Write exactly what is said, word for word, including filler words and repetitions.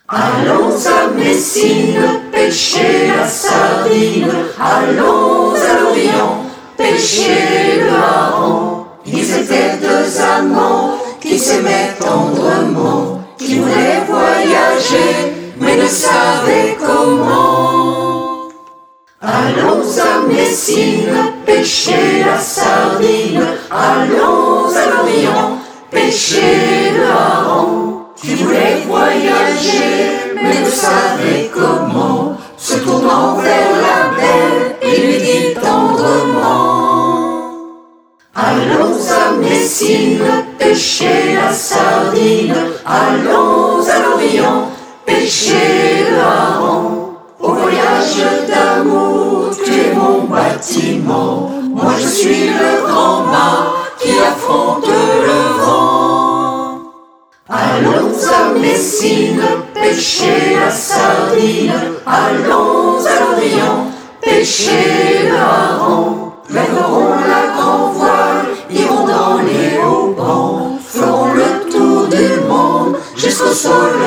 Allons à Messine, pêcher la sardine. Allons à l'Orient, pêcher le hareng. Ils étaient deux amants qui s'aimaient tendrement, qui voulaient voyager, mais ne savaient comment. Allons à Messine, pêcher la sardine. Allons à l'Orient, pêcher le hareng. Qui voulait voyager, mais ne savait comment, se tournant vers la belle, il lui dit tendrement: allons à Messine, pêcher la sardine. Allons à l'Orient, pêcher le hareng. Au voyage d'amour, tu es mon bâtiment. Moi je suis le grand mât qui affronte le vent. Allons à Messine, pêcher la sardine. Allons à l'Orient, pêcher le hareng. Lèverons la grand voile, irons dans les haubans, ferons le tour du monde jusqu'au soleil